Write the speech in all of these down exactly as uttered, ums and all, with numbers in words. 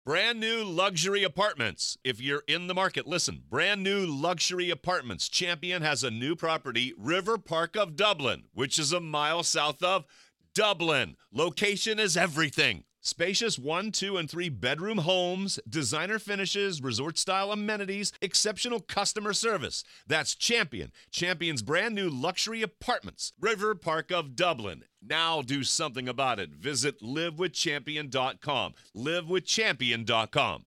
Brand new luxury apartments. If you're in the market, listen. Brand new luxury apartments. Champion has a new property, River Park of Dublin, which is a mile south of Dublin. Location is everything. Spacious one, two, and three bedroom homes, designer finishes, resort-style amenities, exceptional customer service. That's Champion. Champion's brand new luxury apartments, River Park of Dublin. Now do something about it. Visit live with champion dot com. live with champion dot com.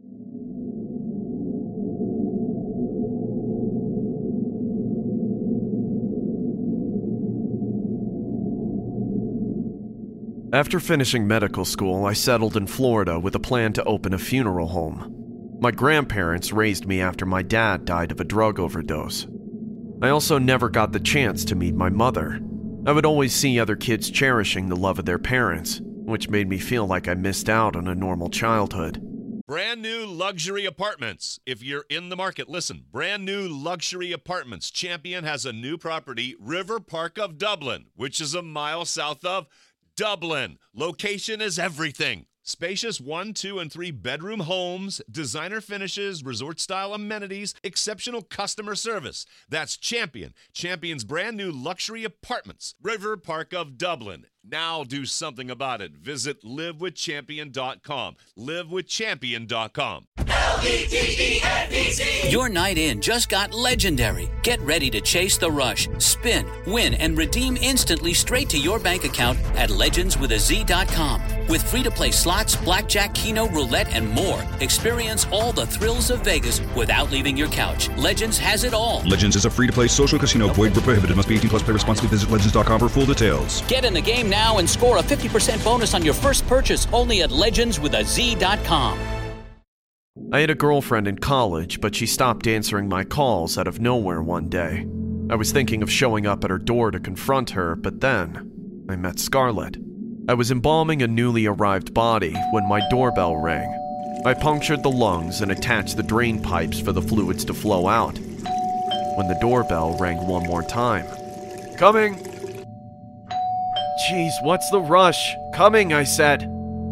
After finishing medical school, I settled in Florida with a plan to open a funeral home. My grandparents raised me after my dad died of a drug overdose. I also never got the chance to meet my mother. I would always see other kids cherishing the love of their parents, which made me feel like I missed out on a normal childhood. Brand new luxury apartments. If you're in the market, listen. Brand new luxury apartments. Champion has a new property, River Park of Dublin, which is a mile south of Dublin. Location is everything. Spacious one, two, and three bedroom homes, designer finishes, resort-style amenities, exceptional customer service. That's Champion. Champion's brand new luxury apartments, River Park of Dublin. Now do something about it. Visit live with champion dot com. live with champion dot com. L E G E N D Z. Your night in just got legendary. Get ready to chase the rush, spin, win, and redeem instantly straight to your bank account at legends with a z dot com. With free-to-play slots, blackjack, keno, roulette, and more, experience all the thrills of Vegas without leaving your couch. Legends has it all. Legends is a free-to-play social casino. Void where prohibited. Must be eighteen plus. Play responsibly. Visit legends dot com for full details. Get in the game now and score a fifty percent bonus on your first purchase only at legends with a z dot com. I had a girlfriend in college, but she stopped answering my calls out of nowhere one day. I was thinking of showing up at her door to confront her, but then I met Scarlett. I was embalming a newly arrived body when my doorbell rang. I punctured the lungs and attached the drain pipes for the fluids to flow out. When the doorbell rang one more time. Coming! Jeez, what's the rush? Coming, I said.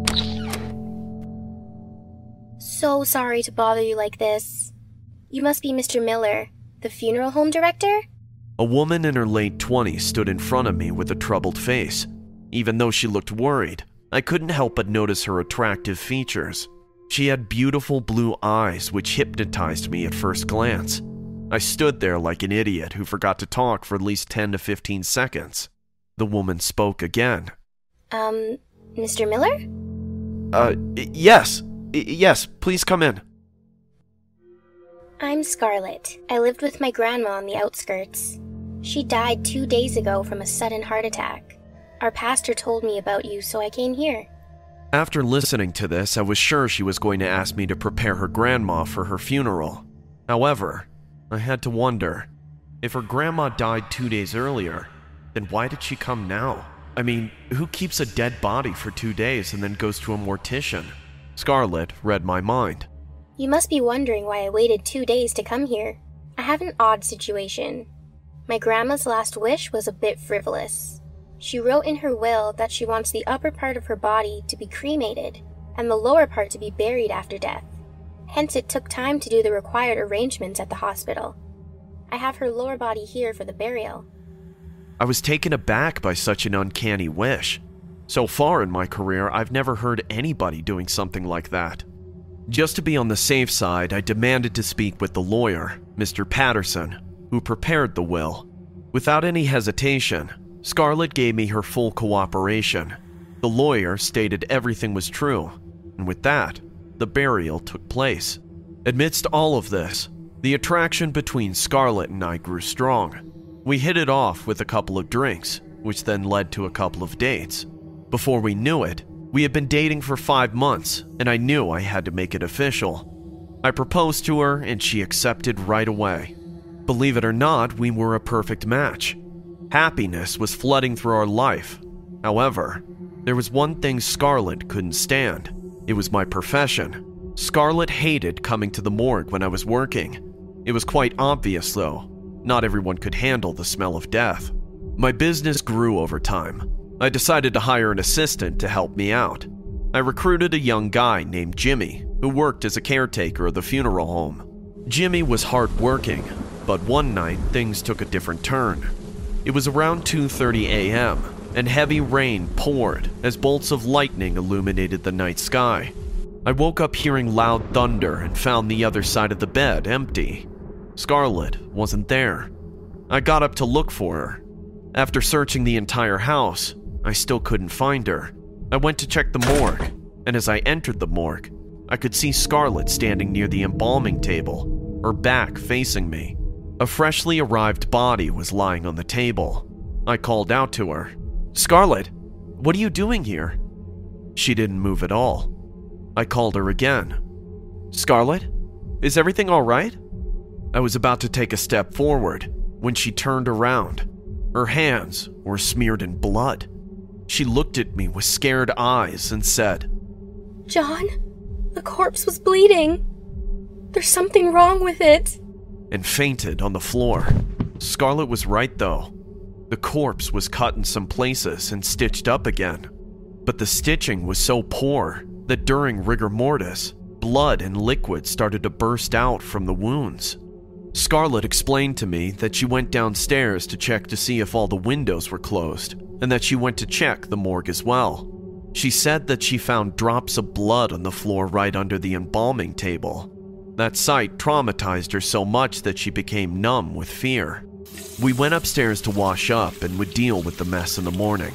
So sorry to bother you like this. You must be Mister Miller, the funeral home director? A woman in her late twenties stood in front of me with a troubled face. Even though she looked worried, I couldn't help but notice her attractive features. She had beautiful blue eyes which hypnotized me at first glance. I stood there like an idiot who forgot to talk for at least ten to fifteen seconds. The woman spoke again. Um, Mister Miller? Uh, yes. Yes, please come in. I'm Scarlett. I lived with my grandma on the outskirts. She died two days ago from a sudden heart attack. Our pastor told me about you, so I came here. After listening to this, I was sure she was going to ask me to prepare her grandma for her funeral. However, I had to wonder, if her grandma died two days earlier, then why did she come now? I mean, who keeps a dead body for two days and then goes to a mortician? Scarlett read my mind. You must be wondering why I waited two days to come here. I have an odd situation. My grandma's last wish was a bit frivolous. She wrote in her will that she wants the upper part of her body to be cremated and the lower part to be buried after death. Hence, it took time to do the required arrangements at the hospital. I have her lower body here for the burial. I was taken aback by such an uncanny wish. So far in my career, I've never heard anybody doing something like that. Just to be on the safe side, I demanded to speak with the lawyer, Mister Patterson, who prepared the will. Without any hesitation, Scarlett gave me her full cooperation. The lawyer stated everything was true, and with that, the burial took place. Amidst all of this, the attraction between Scarlett and I grew strong. We hit it off with a couple of drinks, which then led to a couple of dates. Before we knew it, we had been dating for five months, and I knew I had to make it official. I proposed to her, and she accepted right away. Believe it or not, we were a perfect match. Happiness was flooding through our life. However, there was one thing Scarlett couldn't stand. It was my profession. Scarlett hated coming to the morgue when I was working. It was quite obvious, though. Not everyone could handle the smell of death. My business grew over time. I decided to hire an assistant to help me out. I recruited a young guy named Jimmy, who worked as a caretaker of the funeral home. Jimmy was hardworking, but one night things took a different turn. It was around two thirty a.m., and heavy rain poured as bolts of lightning illuminated the night sky. I woke up hearing loud thunder and found the other side of the bed empty. Scarlett wasn't there. I got up to look for her. After searching the entire house, I still couldn't find her. I went to check the morgue, and as I entered the morgue, I could see Scarlett standing near the embalming table, her back facing me. A freshly arrived body was lying on the table. I called out to her, "Scarlett, what are you doing here?" She didn't move at all. I called her again. "Scarlett, is everything all right?" I was about to take a step forward when she turned around. Her hands were smeared in blood. She looked at me with scared eyes and said, "John, the corpse was bleeding. There's something wrong with it," and fainted on the floor. Scarlett was right though. The corpse was cut in some places and stitched up again. But the stitching was so poor that during rigor mortis, blood and liquid started to burst out from the wounds. Scarlett explained to me that she went downstairs to check to see if all the windows were closed, and that she went to check the morgue as well. She said that she found drops of blood on the floor right under the embalming table. That sight traumatized her so much that she became numb with fear. We went upstairs to wash up and would deal with the mess in the morning.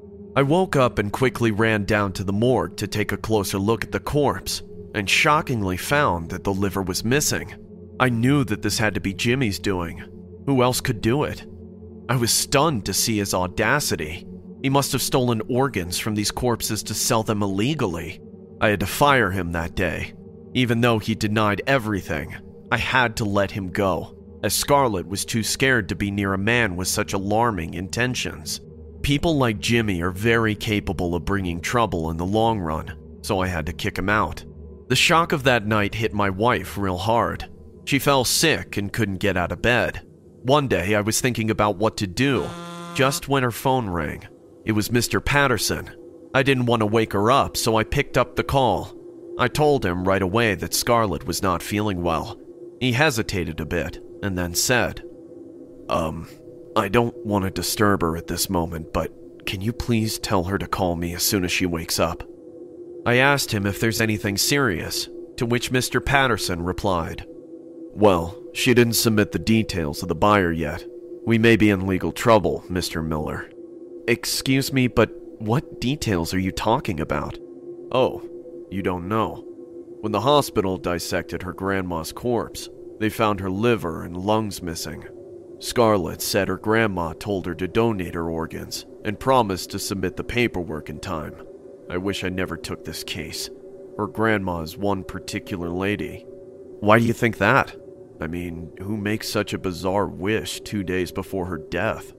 I woke up and quickly ran down to the morgue to take a closer look at the corpse, and shockingly found that the liver was missing. I knew that this had to be Jimmy's doing. Who else could do it? I was stunned to see his audacity. He must have stolen organs from these corpses to sell them illegally. I had to fire him that day. Even though he denied everything, I had to let him go, as Scarlett was too scared to be near a man with such alarming intentions. People like Jimmy are very capable of bringing trouble in the long run, so I had to kick him out. The shock of that night hit my wife real hard. She fell sick and couldn't get out of bed. One day I was thinking about what to do, just when her phone rang. It was Mister Patterson. I didn't want to wake her up, so I picked up the call. I told him right away that Scarlett was not feeling well. He hesitated a bit, and then said, Um, I don't want to disturb her at this moment, but can you please tell her to call me as soon as she wakes up? I asked him if there's anything serious, to which Mister Patterson replied, Well, she didn't submit the details of the buyer yet. We may be in legal trouble, Mister Miller. Excuse me, but what details are you talking about? Oh, you don't know. When the hospital dissected her grandma's corpse, they found her liver and lungs missing. Scarlett said her grandma told her to donate her organs and promised to submit the paperwork in time. I wish I never took this case. Her grandma is one particular lady. Why do you think that? I mean, who makes such a bizarre wish two days before her death?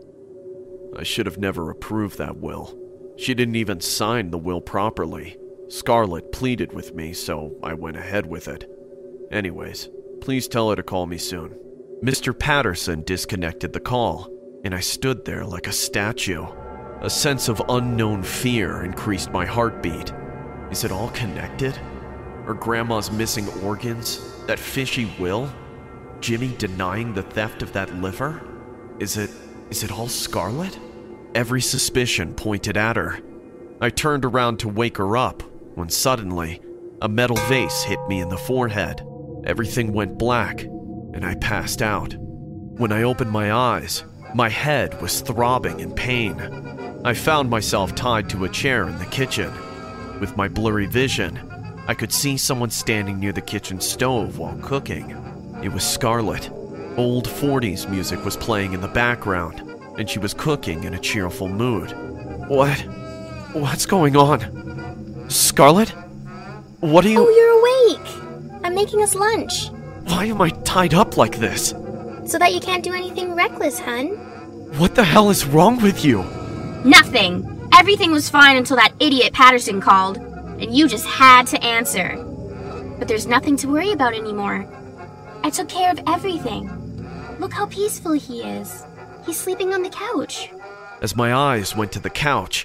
I should have never approved that will. She didn't even sign the will properly. Scarlett pleaded with me, so I went ahead with it. Anyways, please tell her to call me soon. Mister Patterson disconnected the call, and I stood there like a statue. A sense of unknown fear increased my heartbeat. Is it all connected? Her grandma's missing organs? That fishy will? Jimmy denying the theft of that liver? Is it, is it all Scarlett? Every suspicion pointed at her. I turned around to wake her up, when suddenly, a metal vase hit me in the forehead. Everything went black, and I passed out. When I opened my eyes, my head was throbbing in pain. I found myself tied to a chair in the kitchen. With my blurry vision, I could see someone standing near the kitchen stove while cooking. It was Scarlett. Old forties music was playing in the background, and she was cooking in a cheerful mood. What? What's going on? Scarlett? What are you— Oh, you're awake! I'm making us lunch. Why am I tied up like this? So that you can't do anything reckless, hun. What the hell is wrong with you? Nothing. Everything was fine until that idiot Patterson called, and you just had to answer. But there's nothing to worry about anymore. I took care of everything. Look how peaceful he is. He's sleeping on the couch. As my eyes went to the couch,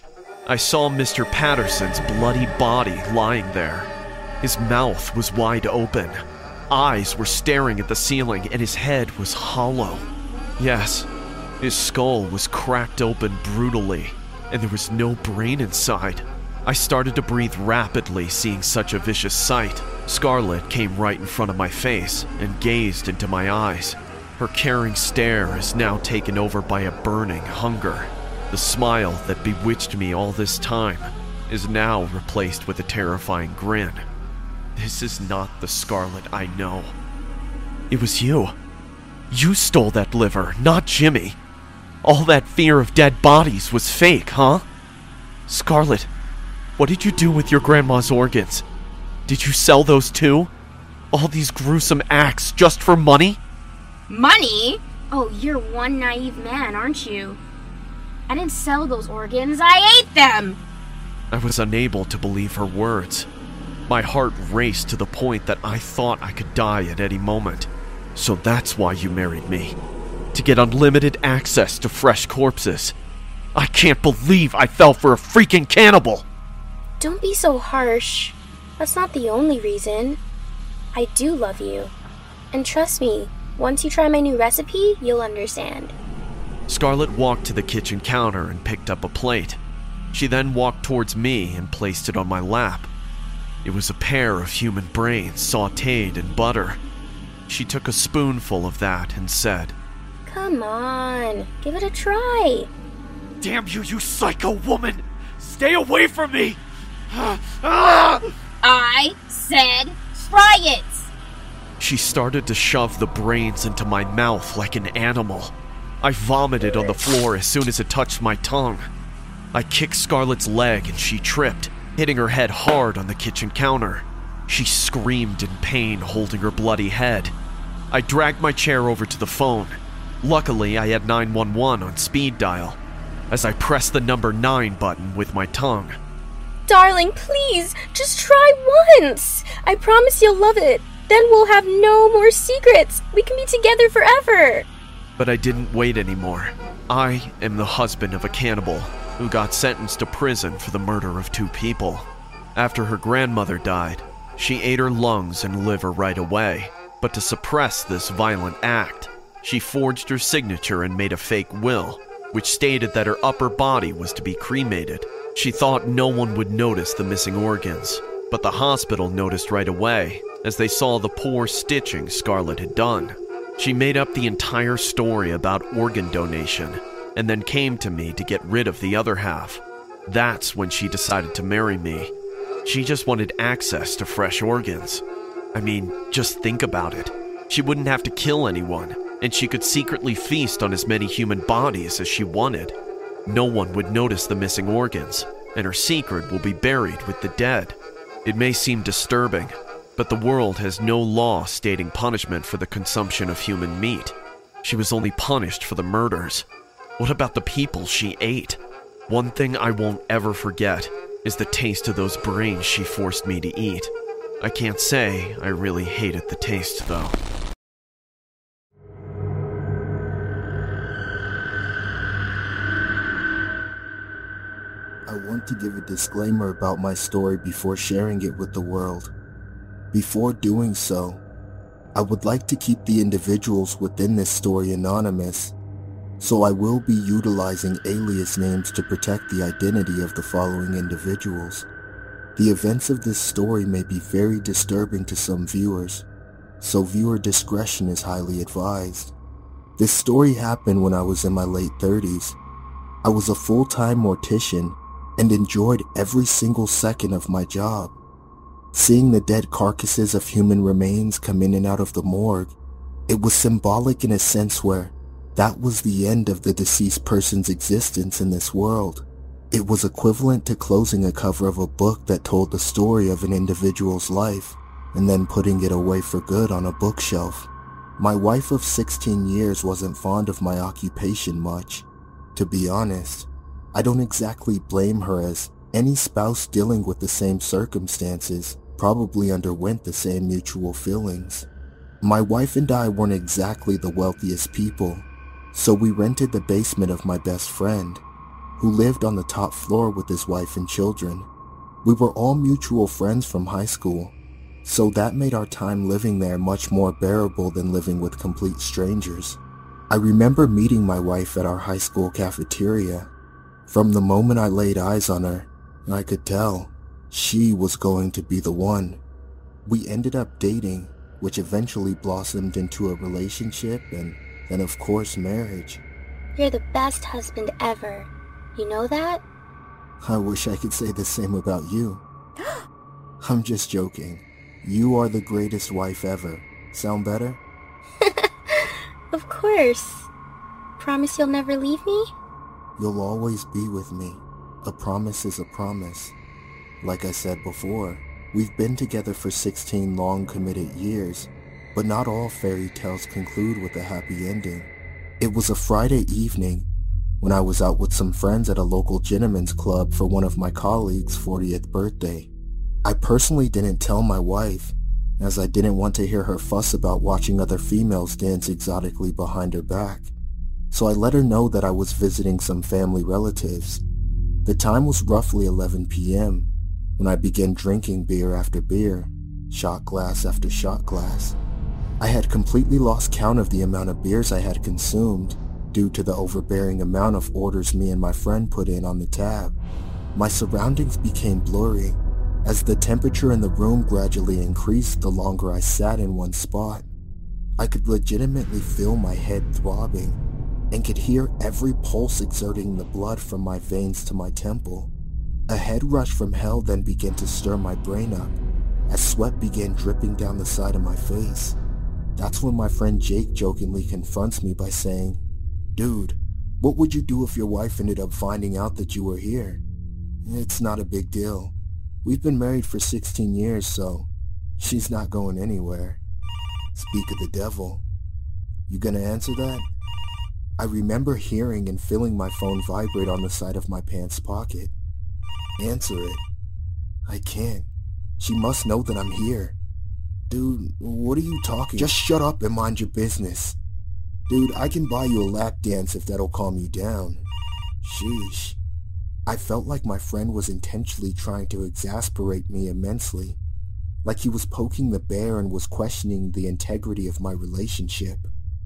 I saw Mister Patterson's bloody body lying there. His mouth was wide open. Eyes were staring at the ceiling, and his head was hollow. Yes, his skull was cracked open brutally, and there was no brain inside. I started to breathe rapidly, seeing such a vicious sight. Scarlett came right in front of my face and gazed into my eyes. Her caring stare is now taken over by a burning hunger. The smile that bewitched me all this time is now replaced with a terrifying grin. This is not the Scarlett I know. It was you. You stole that liver, not Jimmy. All that fear of dead bodies was fake, huh? Scarlett, what did you do with your grandma's organs? Did you sell those too? All these gruesome acts just for money? Money? Oh, you're one naive man, aren't you? I didn't sell those organs, I ate them! I was unable to believe her words. My heart raced to the point that I thought I could die at any moment. So that's why you married me. To get unlimited access to fresh corpses. I can't believe I fell for a freaking cannibal! Don't be so harsh. That's not the only reason. I do love you. And trust me, once you try my new recipe, you'll understand. Scarlett walked to the kitchen counter and picked up a plate. She then walked towards me and placed it on my lap. It was a pair of human brains sautéed in butter. She took a spoonful of that and said, Come on, give it a try. Damn you, you psycho woman! Stay away from me! Ah! I said try it! She started to shove the brains into my mouth like an animal. I vomited on the floor as soon as it touched my tongue. I kicked Scarlett's leg and she tripped, hitting her head hard on the kitchen counter. She screamed in pain, holding her bloody head. I dragged my chair over to the phone. Luckily, I had nine one one on speed dial, as I pressed the number nine button with my tongue. Darling, please, just try once. I promise you'll love it. Then we'll have no more secrets. We can be together forever. But I didn't wait anymore. I am the husband of a cannibal who got sentenced to prison for the murder of two people. After her grandmother died, she ate her lungs and liver right away. But to suppress this violent act, she forged her signature and made a fake will, which stated that her upper body was to be cremated. She thought no one would notice the missing organs, but the hospital noticed right away, as they saw the poor stitching Scarlett had done. She made up the entire story about organ donation, and then came to me to get rid of the other half. That's when she decided to marry me. She just wanted access to fresh organs. I mean, just think about it. She wouldn't have to kill anyone, and she could secretly feast on as many human bodies as she wanted. No one would notice the missing organs, and her secret will be buried with the dead. It may seem disturbing, but the world has no law stating punishment for the consumption of human meat. She was only punished for the murders. What about the people she ate? One thing I won't ever forget is the taste of those brains she forced me to eat. I can't say I really hated the taste, though. I want to give a disclaimer about my story before sharing it with the world. Before doing so, I would like to keep the individuals within this story anonymous, so I will be utilizing alias names to protect the identity of the following individuals. The events of this story may be very disturbing to some viewers, so viewer discretion is highly advised. This story happened when I was in my late thirties. I was a full-time mortician and enjoyed every single second of my job. Seeing the dead carcasses of human remains come in and out of the morgue, it was symbolic in a sense where that was the end of the deceased person's existence in this world. It was equivalent to closing a cover of a book that told the story of an individual's life and then putting it away for good on a bookshelf. My wife of sixteen years wasn't fond of my occupation much. To be honest, I don't exactly blame her, as any spouse dealing with the same circumstances probably underwent the same mutual feelings. My wife and I weren't exactly the wealthiest people, so we rented the basement of my best friend. who lived on the top floor with his wife and children. We were all mutual friends from high school, so that made our time living there much more bearable than living with complete strangers. I remember meeting my wife at our high school cafeteria. From the moment I laid eyes on her, I could tell she was going to be the one. We ended up dating, which eventually blossomed into a relationship and then of course marriage. You're the best husband ever. You know that? I wish I could say the same about you. I'm just joking. You are the greatest wife ever. Sound better? Of course. Promise you'll never leave me? You'll always be with me. A promise is a promise. Like I said before, we've been together for sixteen long committed years, but not all fairy tales conclude with a happy ending. It was a Friday evening when I was out with some friends at a local gentleman's club for one of my colleagues' fortieth birthday. I personally didn't tell my wife, as I didn't want to hear her fuss about watching other females dance exotically behind her back. So I let her know that I was visiting some family relatives. The time was roughly eleven p.m. when I began drinking beer after beer, shot glass after shot glass. I had completely lost count of the amount of beers I had consumed due to the overbearing amount of orders me and my friend put in on the tab. My surroundings became blurry as the temperature in the room gradually increased the longer I sat in one spot. I could legitimately feel my head throbbing and could hear every pulse exerting the blood from my veins to my temple. A head rush from hell then began to stir my brain up as sweat began dripping down the side of my face. That's when my friend Jake jokingly confronts me by saying, "Dude, what would you do if your wife ended up finding out that you were here? It's not a big deal. We've been married for sixteen years, so she's not going anywhere." Speak of the devil. You gonna answer that? I remember hearing and feeling my phone vibrate on the side of my pants pocket. Answer it. I can't. She must know that I'm here. Dude, what are you talking? Just shut up and mind your business. Dude, I can buy you a lap dance if that'll calm you down. Sheesh. I felt like my friend was intentionally trying to exasperate me immensely, like he was poking the bear and was questioning the integrity of my relationship.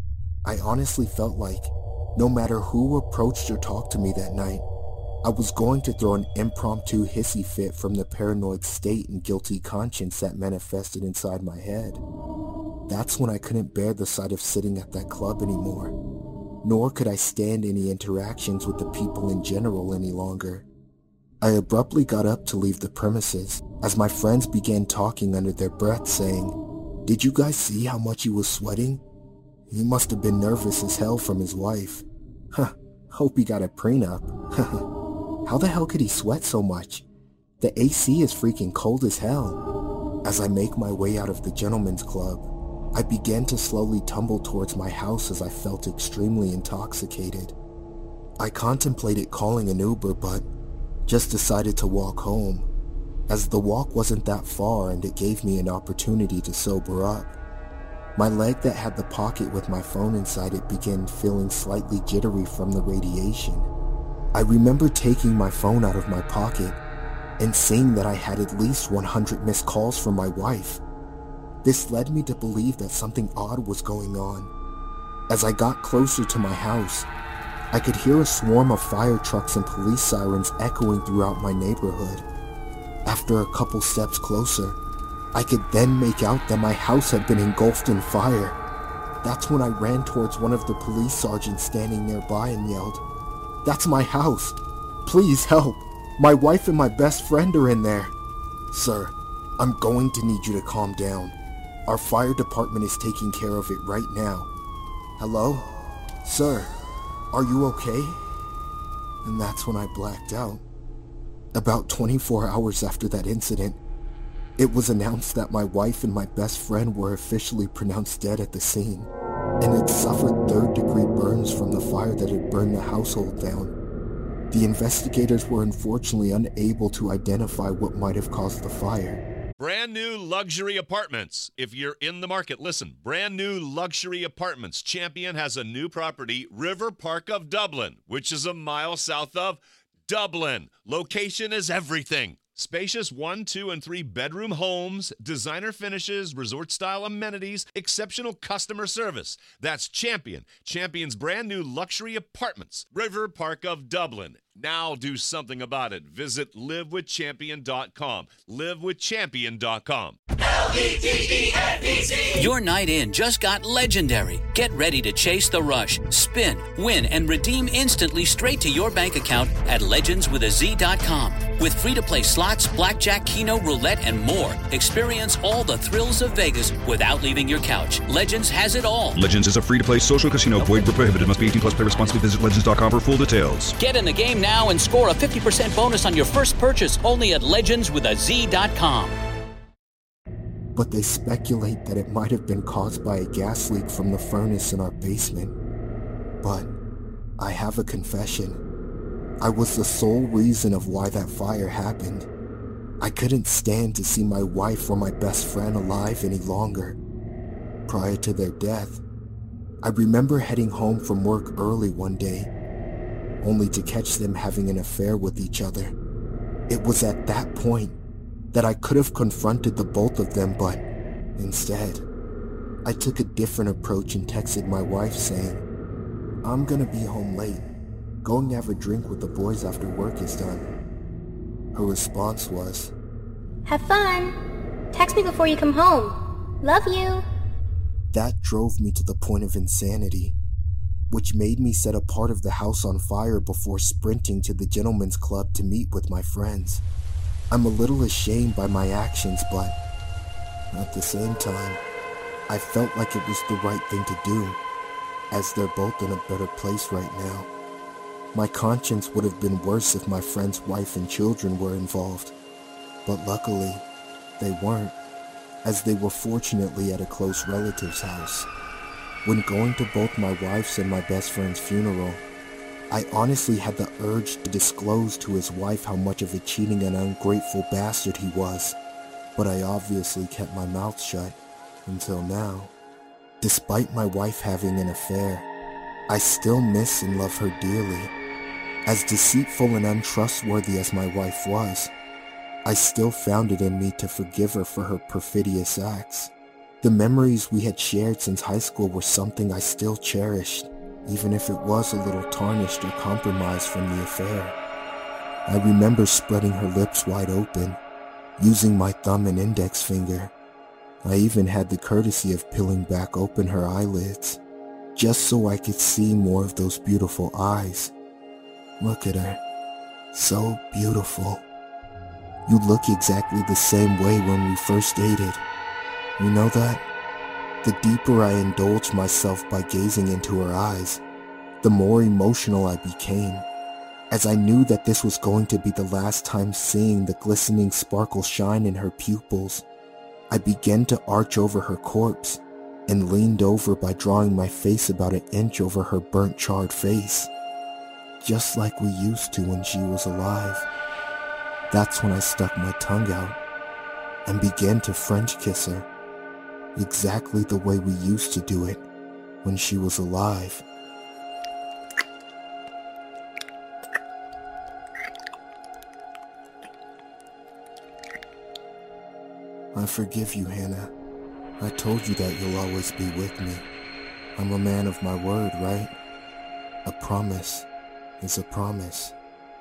I honestly felt like, no matter who approached or talked to me that night, I was going to throw an impromptu hissy fit from the paranoid state and guilty conscience that manifested inside my head. That's when I couldn't bear the sight of sitting at that club anymore, nor could I stand any interactions with the people in general any longer. I abruptly got up to leave the premises as my friends began talking under their breath saying, "Did you guys see how much he was sweating? He must have been nervous as hell from his wife. Huh, hope he got a prenup." How the hell could he sweat so much? The A C is freaking cold as hell. As I make my way out of the gentleman's club, I began to slowly tumble towards my house as I felt extremely intoxicated. I contemplated calling an Uber, but just decided to walk home, as the walk wasn't that far and it gave me an opportunity to sober up. My leg that had the pocket with my phone inside it began feeling slightly jittery from the radiation. I remember taking my phone out of my pocket and seeing that I had at least one hundred missed calls from my wife. This led me to believe that something odd was going on. As I got closer to my house, I could hear a swarm of fire trucks and police sirens echoing throughout my neighborhood. After a couple steps closer, I could then make out that my house had been engulfed in fire. That's when I ran towards one of the police sergeants standing nearby and yelled, "That's my house! Please help! My wife and my best friend are in there!" "Sir, I'm going to need you to calm down. Our fire department is taking care of it right now." "Hello? Sir, are you okay?" And that's when I blacked out. About twenty-four hours after that incident, it was announced that my wife and my best friend were officially pronounced dead at the scene, and had suffered third-degree burns from the fire that had burned the household down. The investigators were unfortunately unable to identify what might have caused the fire. Brand new luxury apartments. If you're in the market, listen. Brand new luxury apartments. Champion has a new property, River Park of Dublin, which is a mile south of Dublin. Location is everything. Spacious one, two, and three bedroom homes, designer finishes, resort-style amenities, exceptional customer service. That's Champion. Champion's brand new luxury apartments. River Park of Dublin. Now do something about it. Visit live with champion dot com. live with champion dot com. L E G E N E C. Your night in just got legendary. Get ready to chase the rush, spin, win, and redeem instantly straight to your bank account at legends with a z dot com. With free-to-play slots, blackjack, keno, roulette, and more, experience all the thrills of Vegas without leaving your couch. Legends has it all. Legends is a free-to-play social casino. Void where prohibited. Must be eighteen plus. Play responsibly. Visit legends dot com for full details. Get in the game now and score a fifty percent bonus on your first purchase only at legends with a z dot com. But they speculate that it might have been caused by a gas leak from the furnace in our basement. But I have a confession. I was the sole reason of why that fire happened. I couldn't stand to see my wife or my best friend alive any longer. Prior to their death, I remember heading home from work early one day, only to catch them having an affair with each other. It was at that point that I could have confronted the both of them, but instead, I took a different approach and texted my wife saying, "I'm gonna be home late, going to have a drink with the boys after work is done." Her response was, Have fun. Text me before you come home. Love you. That drove me to the point of insanity, which made me set a part of the house on fire before sprinting to the gentleman's club to meet with my friends. I'm a little ashamed by my actions, but at the same time, I felt like it was the right thing to do, as they're both in a better place right now. My conscience would have been worse if my friend's wife and children were involved, but luckily, they weren't, as they were fortunately at a close relative's house. When going to both my wife's and my best friend's funeral, I honestly had the urge to disclose to his wife how much of a cheating and ungrateful bastard he was, but I obviously kept my mouth shut until now. Despite my wife having an affair, I still miss and love her dearly. As deceitful and untrustworthy as my wife was, I still found it in me to forgive her for her perfidious acts. The memories we had shared since high school were something I still cherished, even if it was a little tarnished or compromised from the affair. I remember spreading her lips wide open, using my thumb and index finger. I even had the courtesy of peeling back open her eyelids, just so I could see more of those beautiful eyes. Look at her. So beautiful. You look exactly the same way when we first dated. You know that? The deeper I indulged myself by gazing into her eyes, the more emotional I became, as I knew that this was going to be the last time seeing the glistening sparkle shine in her pupils. I began to arch over her corpse and leaned over by drawing my face about an inch over her burnt, charred face, just like we used to when she was alive. That's when I stuck my tongue out and began to French kiss her, exactly the way we used to do it when she was alive. I forgive you, Hannah. I told you that you'll always be with me. I'm a man of my word, right? A promise is a promise.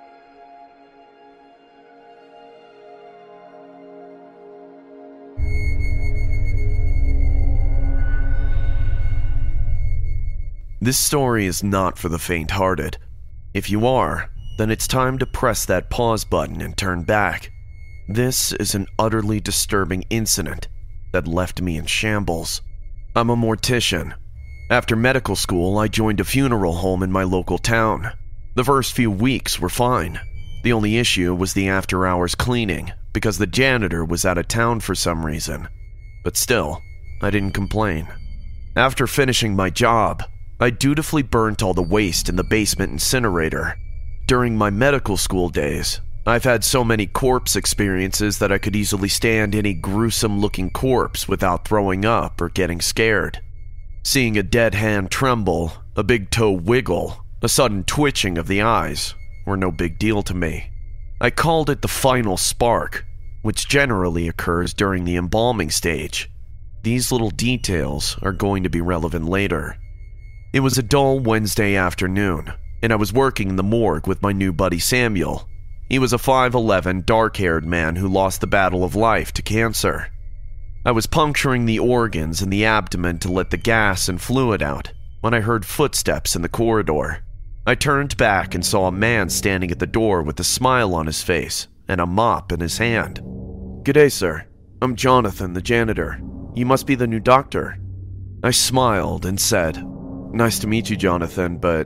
This story is not for the faint-hearted. If you are, then it's time to press that pause button and turn back. This is an utterly disturbing incident that left me in shambles. I'm a mortician. After medical school, I joined a funeral home in my local town. The first few weeks were fine. The only issue was the after-hours cleaning, because the janitor was out of town for some reason. But still, I didn't complain. After finishing my job, I dutifully burnt all the waste in the basement incinerator. During my medical school days, I've had so many corpse experiences that I could easily stand any gruesome-looking corpse without throwing up or getting scared. Seeing a dead hand tremble, a big toe wiggle, a sudden twitching of the eyes, were no big deal to me. I called it the final spark, which generally occurs during the embalming stage. These little details are going to be relevant later. It was a dull Wednesday afternoon, and I was working in the morgue with my new buddy Samuel. He was a five eleven, dark-haired man who lost the battle of life to cancer. I was puncturing the organs and the abdomen to let the gas and fluid out when I heard footsteps in the corridor. I turned back and saw a man standing at the door with a smile on his face and a mop in his hand. "G'day, sir. I'm Jonathan, the janitor. You must be the new doctor." I smiled and said, "Nice to meet you, Jonathan, but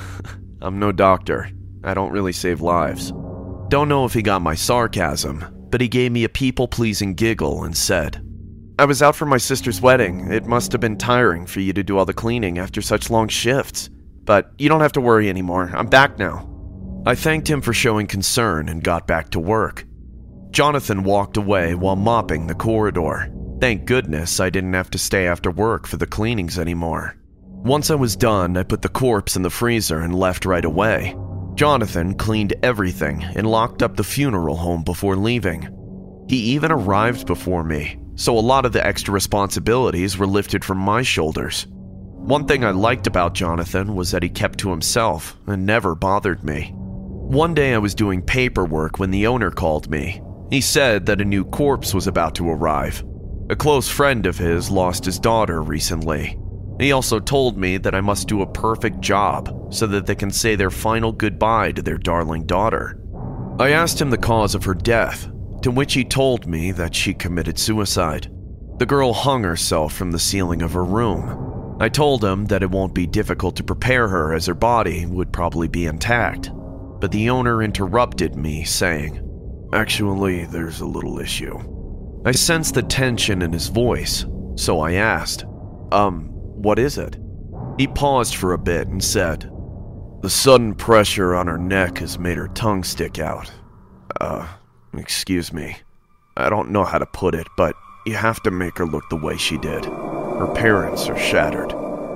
I'm no doctor. I don't really save lives." Don't know if he got my sarcasm, but he gave me a people-pleasing giggle and said, "I was out for my sister's wedding. It must have been tiring for you to do all the cleaning after such long shifts. But you don't have to worry anymore. I'm back now." I thanked him for showing concern and got back to work. Jonathan walked away while mopping the corridor. Thank goodness I didn't have to stay after work for the cleanings anymore. Once I was done, I put the corpse in the freezer and left right away. Jonathan cleaned everything and locked up the funeral home before leaving. He even arrived before me, so a lot of the extra responsibilities were lifted from my shoulders. One thing I liked about Jonathan was that he kept to himself and never bothered me. One day I was doing paperwork when the owner called me. He said that a new corpse was about to arrive. A close friend of his lost his daughter recently. He also told me that I must do a perfect job so that they can say their final goodbye to their darling daughter. I asked him the cause of her death, to which he told me that she committed suicide. The girl hung herself from the ceiling of her room. I told him that it won't be difficult to prepare her as her body would probably be intact, but the owner interrupted me saying, "Actually, there's a little issue." I sensed the tension in his voice, so I asked, Um, what is it?" He paused for a bit and said, "The sudden pressure on her neck has made her tongue stick out. Uh, excuse me. I don't know how to put it, but you have to make her look the way she did. Her parents are shattered."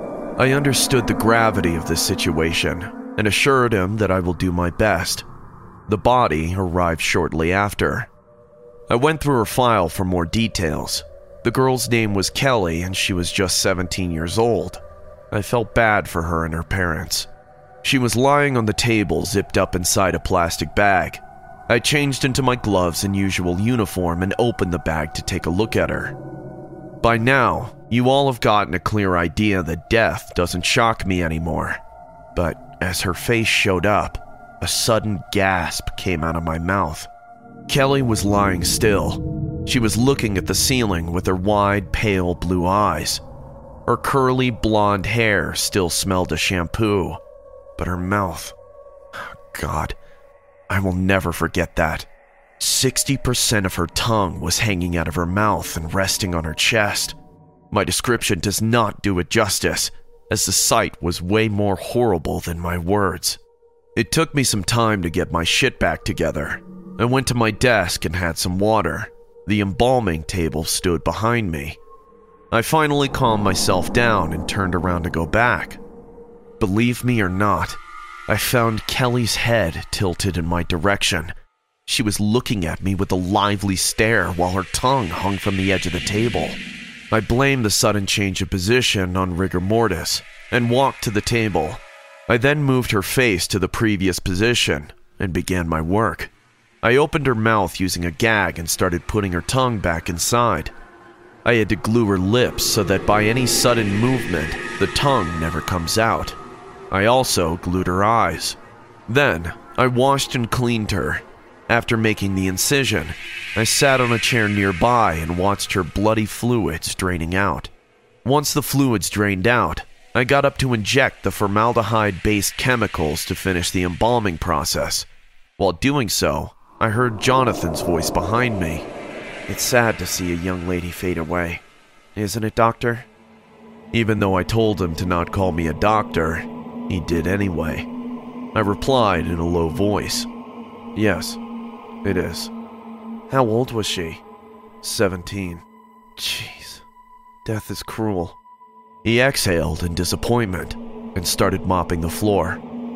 I understood the gravity of this situation and assured him that I will do my best. The body arrived shortly after. I went through her file for more details. The girl's name was Kelly and she was just seventeen years old. I felt bad for her and her parents. She was lying on the table zipped up inside a plastic bag. I changed into my gloves and usual uniform and opened the bag to take a look at her. By now, you all have gotten a clear idea that death doesn't shock me anymore. But as her face showed up, a sudden gasp came out of my mouth. Kelly was lying still. She was looking at the ceiling with her wide, pale blue eyes. Her curly blonde hair still smelled of shampoo, but her mouth... God, I will never forget that. sixty percent of her tongue was hanging out of her mouth and resting on her chest. My description does not do it justice, as the sight was way more horrible than my words. It took me some time to get my shit back together. I went to my desk and had some water. The embalming table stood behind me. I finally calmed myself down and turned around to go back. Believe me or not, I found Kelly's head tilted in my direction. She was looking at me with a lively stare while her tongue hung from the edge of the table. I blamed the sudden change of position on rigor mortis and walked to the table. I then moved her face to the previous position and began my work. I opened her mouth using a gag and started putting her tongue back inside. I had to glue her lips so that by any sudden movement, the tongue never comes out. I also glued her eyes. Then, I washed and cleaned her. After making the incision, I sat on a chair nearby and watched her bloody fluids draining out. Once the fluids drained out, I got up to inject the formaldehyde-based chemicals to finish the embalming process. While doing so, I heard Jonathan's voice behind me. "It's sad to see a young lady fade away, isn't it, Doctor?" Even though I told him to not call me a doctor, he did anyway. I replied in a low voice, "Yes, it is." "How old was she?" Seventeen. Jeez, death is cruel." He exhaled in disappointment and started mopping the floor.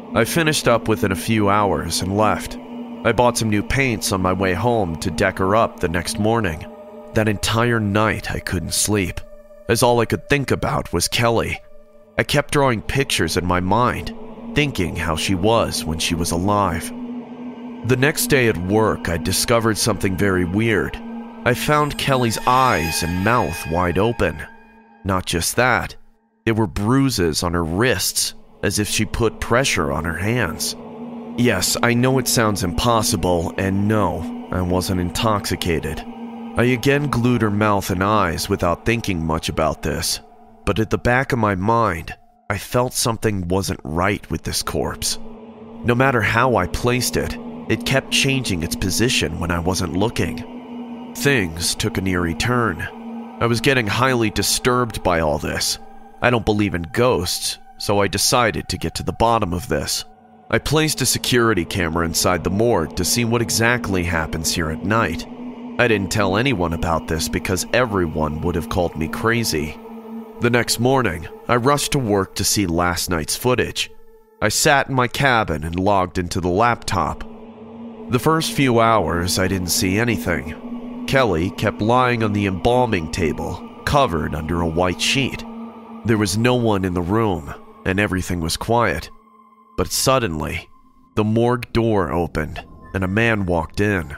I finished up within a few hours and left. I bought some new paints on my way home to deck her up the next morning. That entire night I couldn't sleep, as all I could think about was Kelly. I kept drawing pictures in my mind, thinking how she was when she was alive. The next day at work, I discovered something very weird. I found Kelly's eyes and mouth wide open. Not just that, there were bruises on her wrists, as if she put pressure on her hands. Yes, I know it sounds impossible, and no, I wasn't intoxicated. I again glued her mouth and eyes without thinking much about this, but at the back of my mind, I felt something wasn't right with this corpse. No matter how I placed it, it kept changing its position when I wasn't looking. Things took an eerie turn. I was getting highly disturbed by all this. I don't believe in ghosts, so I decided to get to the bottom of this. I placed a security camera inside the morgue to see what exactly happens here at night. I didn't tell anyone about this because everyone would have called me crazy. The next morning, I rushed to work to see last night's footage. I sat in my cabin and logged into the laptop. The first few hours, I didn't see anything. Kelly kept lying on the embalming table, covered under a white sheet. There was no one in the room, and everything was quiet. But suddenly, the morgue door opened, and a man walked in.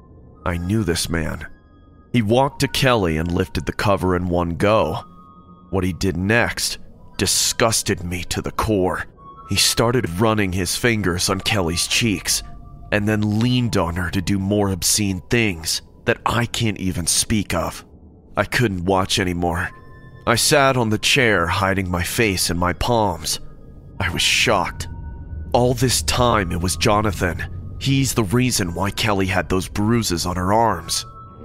I knew this man. He walked to Kelly and lifted the cover in one go. What he did next disgusted me to the core. He started running his fingers on Kelly's cheeks, and then leaned on her to do more obscene things that I can't even speak of. I couldn't watch anymore. I sat on the chair, hiding my face in my palms. I was shocked. All this time, it was Jonathan. He's the reason why Kelly had those bruises on her arms.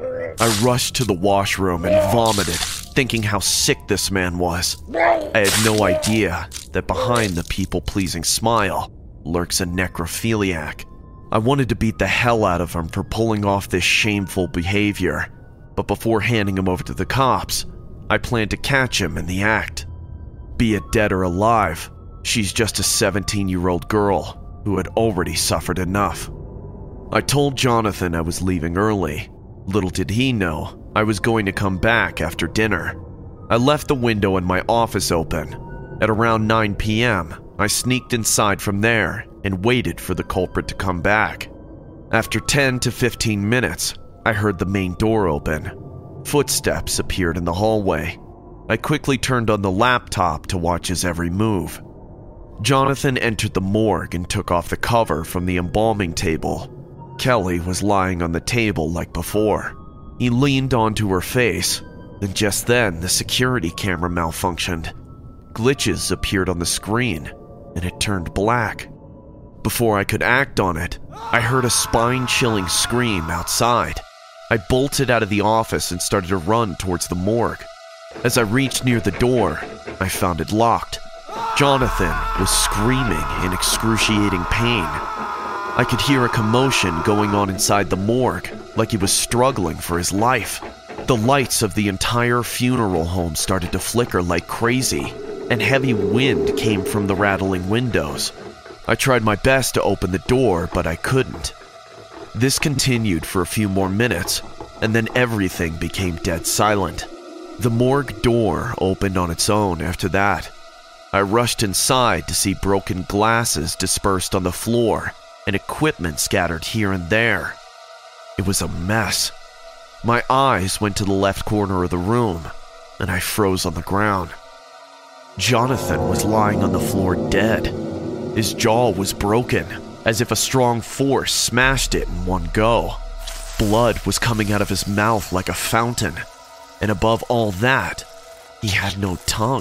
I rushed to the washroom and vomited, thinking how sick this man was. I had no idea that behind the people-pleasing smile lurks a necrophiliac. I wanted to beat the hell out of him for pulling off this shameful behavior, but before handing him over to the cops, I planned to catch him in the act. Be it dead or alive, she's just a seventeen-year-old girl who had already suffered enough. I told Jonathan I was leaving early. Little did he know I was going to come back after dinner. I left the window in my office open. At around nine p.m., I sneaked inside from there and waited for the culprit to come back. After ten to fifteen minutes, I heard the main door open. Footsteps appeared in the hallway. I quickly turned on the laptop to watch his every move. Jonathan entered the morgue and took off the cover from the embalming table. Kelly was lying on the table like before. He leaned onto her face, and just then the security camera malfunctioned. Glitches appeared on the screen, and it turned black. Before I could act on it, I heard a spine-chilling scream outside. I bolted out of the office and started to run towards the morgue. As I reached near the door, I found it locked. Jonathan was screaming in excruciating pain. I could hear a commotion going on inside the morgue, like he was struggling for his life. The lights of the entire funeral home started to flicker like crazy, and heavy wind came from the rattling windows. I tried my best to open the door, but I couldn't. This continued for a few more minutes, and then everything became dead silent. The morgue door opened on its own after that. I rushed inside to see broken glasses dispersed on the floor and equipment scattered here and there. It was a mess. My eyes went to the left corner of the room, and I froze on the ground. Jonathan was lying on the floor dead. His jaw was broken, as if a strong force smashed it in one go. Blood was coming out of his mouth like a fountain, and above all that, he had no tongue.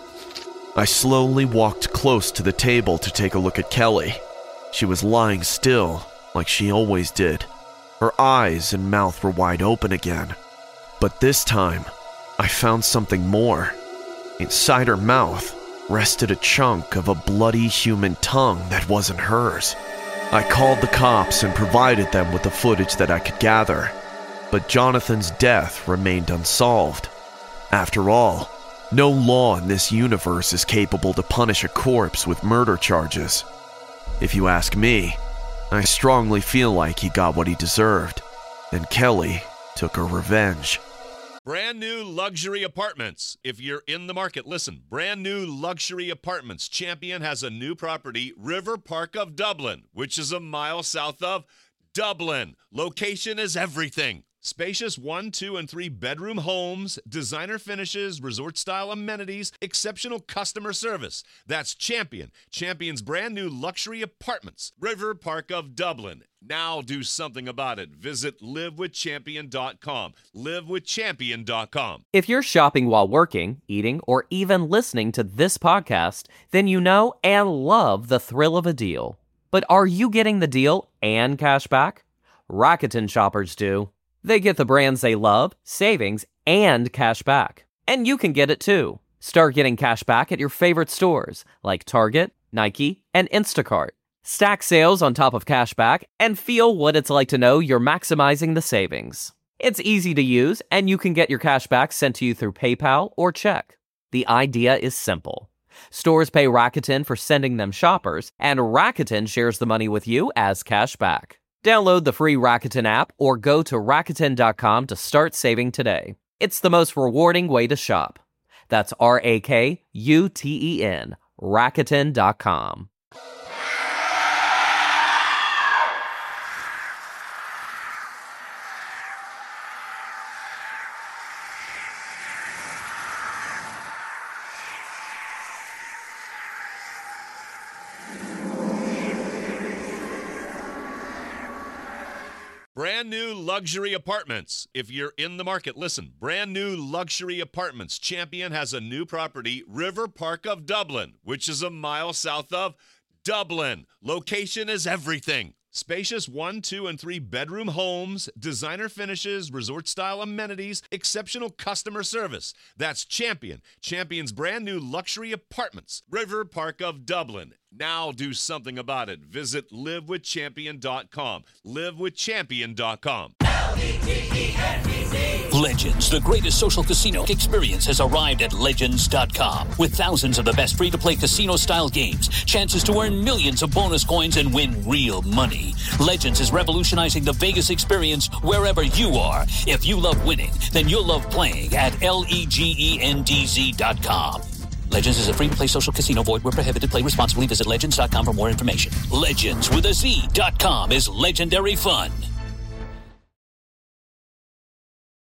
I slowly walked close to the table to take a look at Kelly. She was lying still, like she always did. Her eyes and mouth were wide open again. But this time, I found something more. Inside her mouth rested a chunk of a bloody human tongue that wasn't hers. I called the cops and provided them with the footage that I could gather, but Jonathan's death remained unsolved. After all, no law in this universe is capable to punish a corpse with murder charges. If you ask me, I strongly feel like he got what he deserved, and Kelly took her revenge. Brand new luxury apartments. If you're in the market, listen. Brand new luxury apartments. Champion has a new property, River Park of Dublin, which is a mile south of Dublin. Location is everything. Spacious one, two, and three bedroom homes, designer finishes, resort-style amenities, exceptional customer service. That's Champion. Champion's brand new luxury apartments, River Park of Dublin. Now do something about it. Visit live with champion dot com. live with champion dot com. If you're shopping while working, eating, or even listening to this podcast, then you know and love the thrill of a deal. But are you getting the deal and cash back? Rakuten shoppers do. They get the brands they love, savings, and cash back. And you can get it too. Start getting cash back at your favorite stores like Target, Nike, and Instacart. Stack sales on top of cash back and feel what it's like to know you're maximizing the savings. It's easy to use, and you can get your cash back sent to you through PayPal or check. The idea is simple. Stores pay Rakuten for sending them shoppers, and Rakuten shares the money with you as cash back. Download the free Rakuten app or go to Rakuten dot com to start saving today. It's the most rewarding way to shop. That's R A K U T E N, Rakuten dot com. Brand new luxury apartments. If you're in the market, listen. Brand new luxury apartments. Champion has a new property, River Park of Dublin, which is a mile south of Dublin. Location is everything. Spacious one, two, and three bedroom homes, designer finishes, resort-style amenities, exceptional customer service. That's Champion. Champion's brand new luxury apartments, River Park of Dublin. Now do something about it. Visit live with champion dot com. live with champion dot com. Legends, the greatest social casino experience, has arrived at Legends dot com. With thousands of the best free-to-play casino-style games, chances to earn millions of bonus coins and win real money. Legends is revolutionizing the Vegas experience wherever you are. If you love winning, then you'll love playing at Legends dot com. Legends is a free-to-play social casino. Void where prohibited. Play responsibly. Visit Legends dot com for more information. Legends with a Z dot com is legendary fun.